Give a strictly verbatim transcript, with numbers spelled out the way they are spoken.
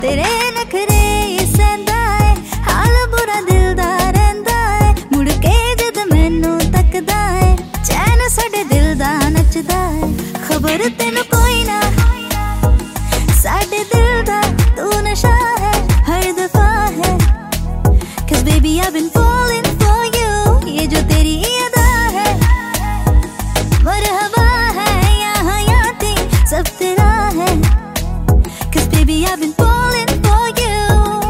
तेरे नखरे सहंदा है, हाल बुरा दिल दा रहिंदा है। मुड़ के जद मैनू तकदा है, चैन साडे दिल दा नचदा है। खबर तेनू कोई ना, साडे दिल दा तू नशा है, हर दफा है। 'Cause baby I've been